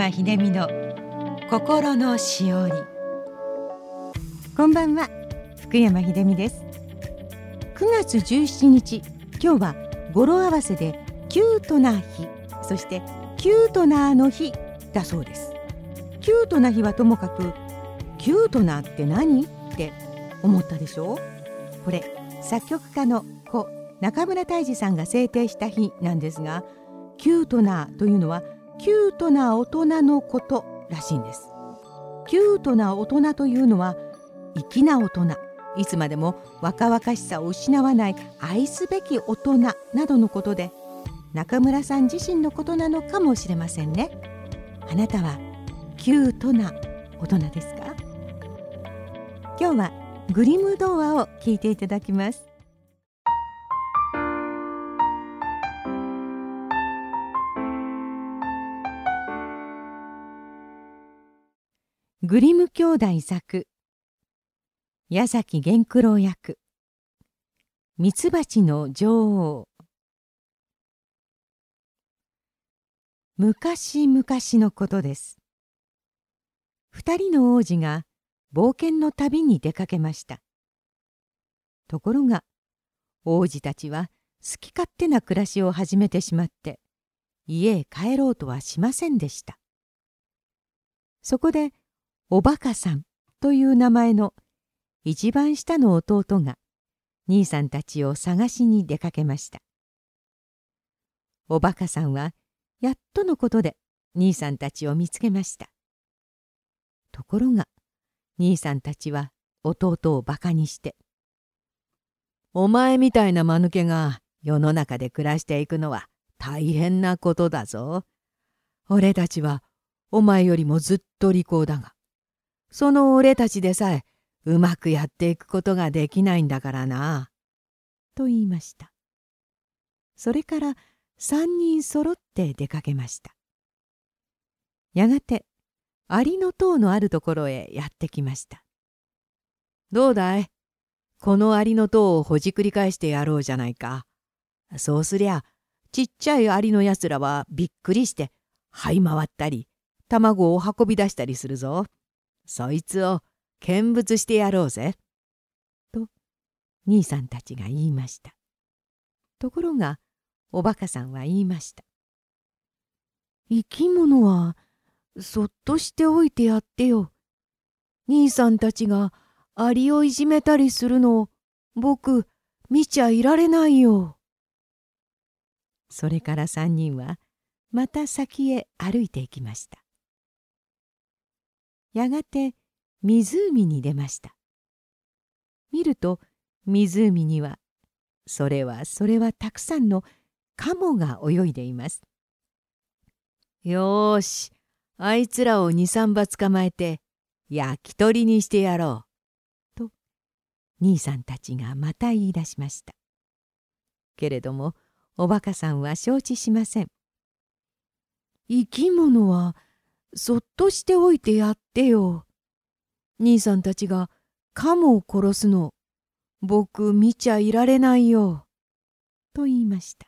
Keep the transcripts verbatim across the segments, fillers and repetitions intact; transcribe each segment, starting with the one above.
山秀美の心のしおり。こんばんは、福山秀美です。くがつじゅうしちにち、今日は語呂合わせでキュートな日、そしてキュートナーの日だそうです。キュートな日はともかく、キュートナーって何って思ったでしょう。これ作曲家の故中村泰治さんが制定した日なんですが、キュートナーというのはキュートな大人のことらしいんです。キュートな大人というのは粋な大人、いつまでも若々しさを失わない愛すべき大人などのことで、中村さん自身のことなのかもしれませんね。あなたはキュートな大人ですか？今日はグリム童話を聞いていただきます。グリム兄弟作、矢崎源九郎役、ミツバチの女王。昔々のことです。二人の王子が冒険の旅に出かけました。ところが王子たちは好き勝手な暮らしを始めてしまって、家へ帰ろうとはしませんでした。そこでおバカさんという名前の一番下の弟が兄さんたちを探しに出かけました。おバカさんはやっとのことで兄さんたちを見つけました。ところが兄さんたちは弟をバカにして「お前みたいな間抜けが世の中で暮らしていくのは大変なことだぞ。俺たちはお前よりもずっと利口だが、その俺たちでさえうまくやっていくことができないんだからな」と言いました。それから三人そろって出かけました。やがてアリの塔のあるところへやってきました。どうだい？このアリの塔をほじくり返してやろうじゃないか。そうすりゃちっちゃいアリのやつらはびっくりして這い回ったり卵を運び出したりするぞ。そいつを見物してやろうぜ。と兄さんたちが言いました。ところがおバカさんは言いました。生き物はそっとしておいてやってよ。兄さんたちがアリをいじめたりするのを僕見ちゃいられないよ。それから三人はまた先へ歩いていきました。やがて湖に出ました。見ると湖にはそれはそれはたくさんのカモが泳いでいます。よーし、あいつらを二三羽捕まえて焼き鳥にしてやろう。と兄さんたちがまた言い出しました。けれどもおバカさんは承知しません。生き物はそっとしておいてやってよ。兄さんたちがカモを殺すの僕見ちゃいられないよ。と言いました。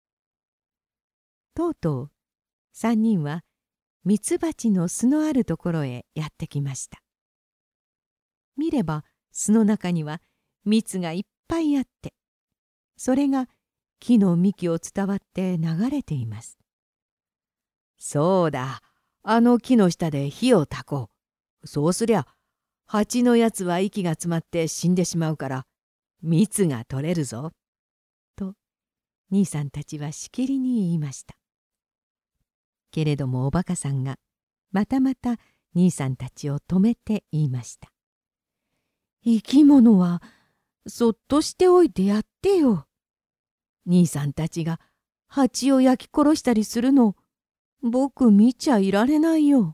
とうとう三人はミツバチの巣のあるところへやってきました。見れば巣の中には蜜がいっぱいあって、それが木の幹を伝わって流れています。そうだ、あの木の下で火を焚こう。そうすりゃ蜂のやつは息が詰まって死んでしまうから蜜が取れるぞ。と兄さんたちはしきりに言いました。けれどもおバカさんがまたまた兄さんたちを止めて言いました。生き物はそっとしておいてやってよ。兄さんたちが蜂を焼き殺したりするの僕見ちゃいられないよ。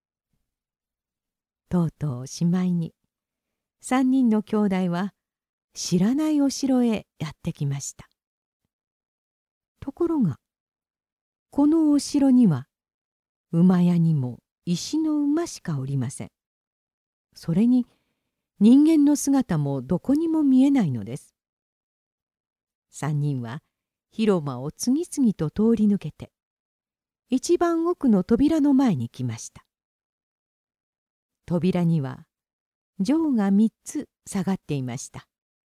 とうとうおしまいに三人の兄弟は知らないお城へやってきました。ところがこのお城には馬屋にも石の馬しかおりません。それに人間の姿もどこにも見えないのです。三人は広間を次々と通り抜けて一番奥の扉の前に来ました。扉には錠が三つ下がっていました。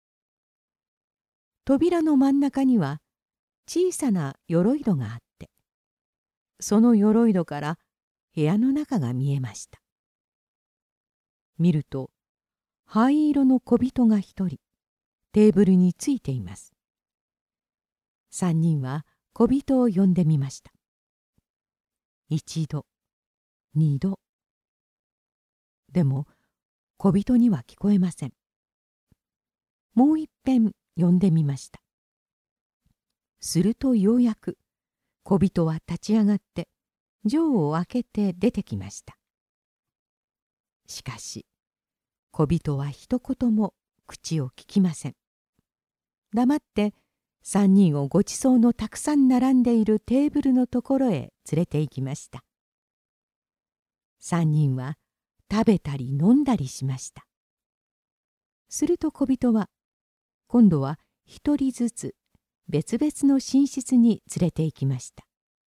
扉の真ん中には小さな鎧戸があって、その鎧戸から部屋の中が見えました。見ると灰色の小人が一人テーブルについています。三人は小人を呼んでみました。一度、二度。でも小人には聞こえません。もう一遍呼んでみました。するとようやく小人は立ち上がって錠を開けて出てきました。しかし小人は一言も口をききません。黙って三人をごちそうのたくさん並んでいるテーブルのところへ連れて行きました。三人は食べたり飲んだりしました。すると小人は今度は一人ずつ別々の寝室に連れて行きました。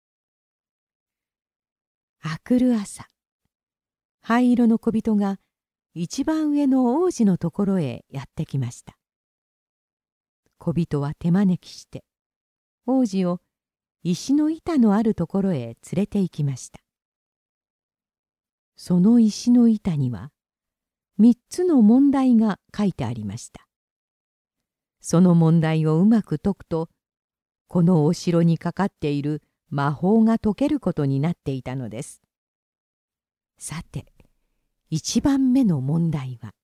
あくる朝、灰色の小人が一番上の王子のところへやってきました。小人は手招きして王子を石の板のあるところへ連れて行きました。その石の板には三つの問題が書いてありました。その問題をうまく解くと、このお城にかかっている魔法が解けることになっていたのです。さて、一番目の問題は、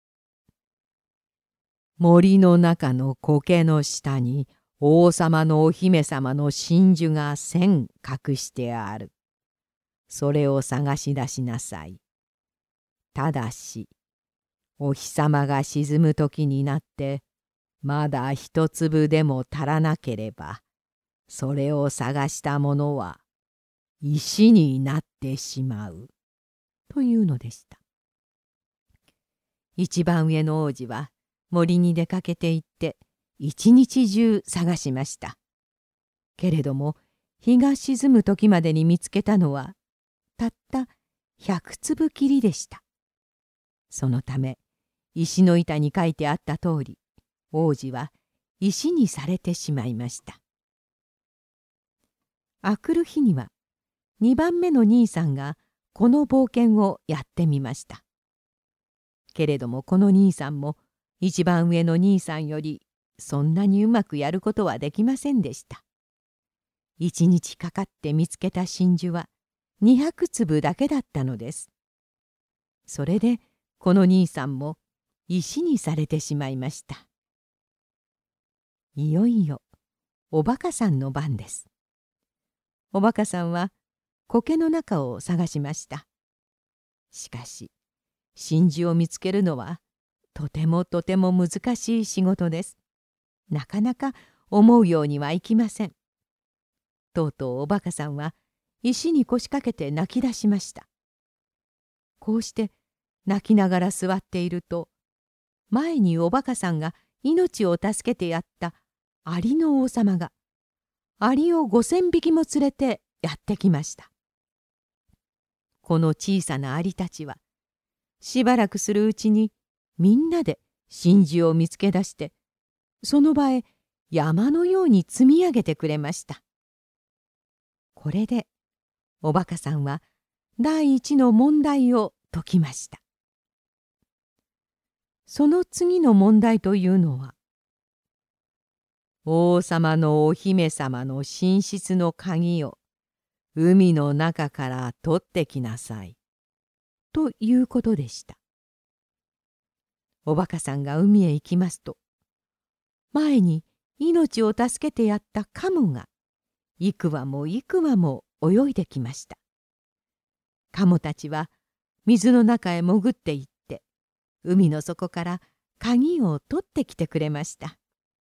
森の中の苔の下に王様のお姫様の真珠が千隠してある。それを探し出しなさい。ただし、お日様が沈む時になって、まだ一粒でも足らなければ、それを探したものは石になってしまう。というのでした。一番上の王子は森に出かけて行って一日中探しました。けれども日が沈む時までに見つけたのはたった百粒きりでした。そのため石の板に書いてあった通り、王子は石にされてしまいました。あくる日にはにばんめの兄さんがこの冒険をやってみました。けれどもこの兄さんも一番上の兄さんよりそんなにうまくやることはできませんでした。一日かかって見つけた真珠はにひゃくつぶだけだったのです。それでこの兄さんも石にされてしまいました。いよいよおバカさんの番です。おバカさんは苔の中を探しました。しかし真珠を見つけるのはとてもとても難しい仕事です。なかなか思うようにはいきません。とうとうおバカさんは石に腰掛けて泣き出しました。こうして泣きながら座っていると、前におバカさんが命を助けてやったアリの王様がアリを五千匹も連れてやってきました。この小さなアリたちはしばらくするうちにみんなで真珠を見つけ出して、その場へ山のように積み上げてくれました。これでおバカさんは第一の問題を解きました。その次の問題というのは、王様のお姫様の寝室の鍵を海の中から取ってきなさいということでした。おバカさんが海へ行きますと、前に命を助けてやったカモが幾羽も幾羽も泳いできました。カモたちは水の中へ潜っていって海の底から鍵を取ってきてくれました。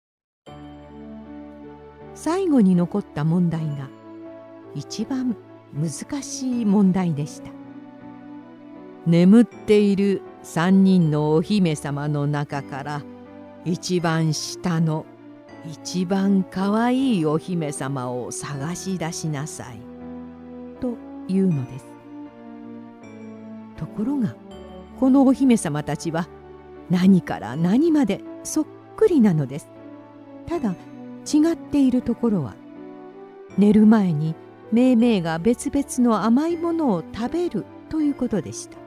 最後に残った問題が一番難しい問題でした。眠っている三人のお姫様の中から一番下の一番かわいいお姫様を探し出しなさいというのです。ところがこのお姫様たちは何から何までそっくりなのです。ただ違っているところは、寝る前にめいめいが別々の甘いものを食べるということでした。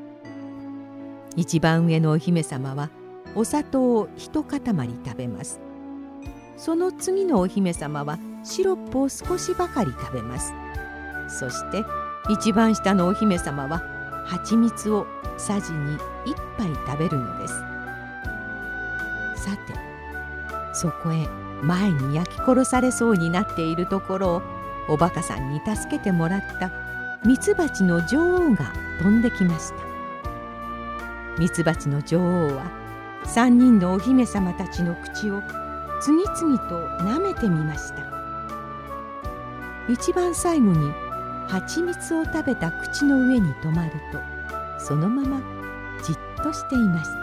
一番上のお姫様はお砂糖を一塊食べます。その次のお姫様はシロップを少しばかり食べます。そして一番下のお姫様は蜂蜜をさじに一杯食べるのです。さて、そこへ前に焼き殺されそうになっているところをおバカさんに助けてもらったミツバチの女王が飛んできました。ミツバチの女王は三人のお姫様たちの口を次々と舐めてみました。一番最後に蜂蜜を食べた口の上に止まると、そのままじっとしていました。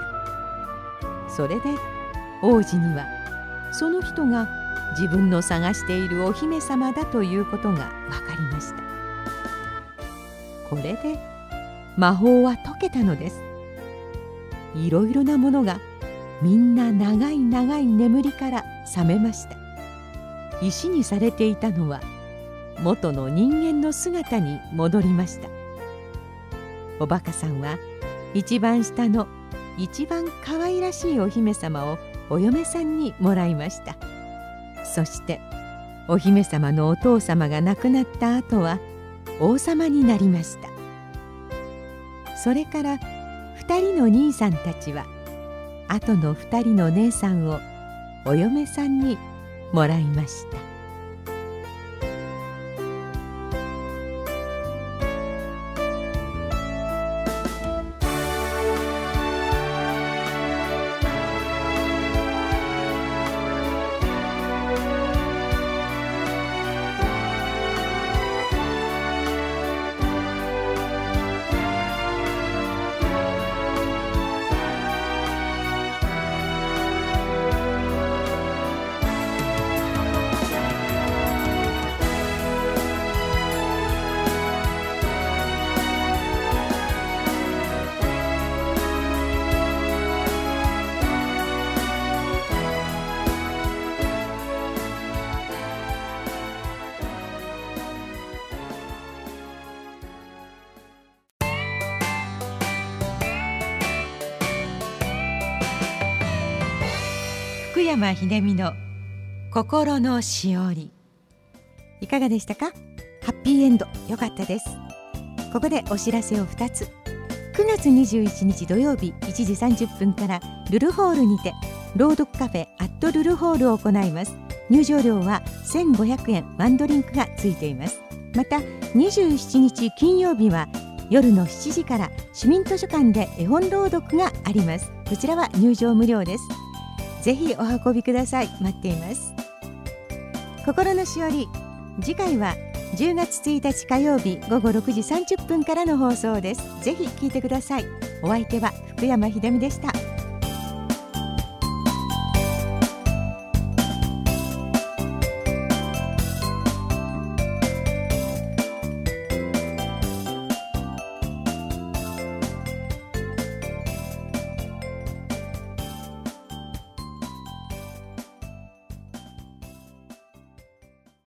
それで王子にはその人が自分の探しているお姫様だということが分かりました。これで魔法は解けたのです。いろいろなものがみんな長い長い眠りから覚めました。石にされていたのは元の人間の姿に戻りました。おバカさんは一番下の一番可愛らしいお姫様をお嫁さんにもらいました。そしてお姫様のお父様が亡くなった後は王様になりました。それから二人の兄さんたちは後の二人の姉さんをお嫁さんにもらいました。福山秀美の心のしおり、いかがでしたか？ハッピーエンド、よかったです。ここでお知らせをふたつ。くがつにじゅういちにち土曜日いちじさんじゅっぷんからルルホールにて朗読カフェアットルルホールを行います。入場料はせんごひゃくえん、ワンドリンクがついています。またにじゅうしちにち金曜日は夜のしちじから市民図書館で絵本朗読があります。こちらは入場無料です。ぜひお運びください。待っています。心のしおり、次回はじゅうがつついたち火曜日ごごろくじさんじゅっぷんからの放送です。ぜひ聞いてください。お相手は福山秀美でした。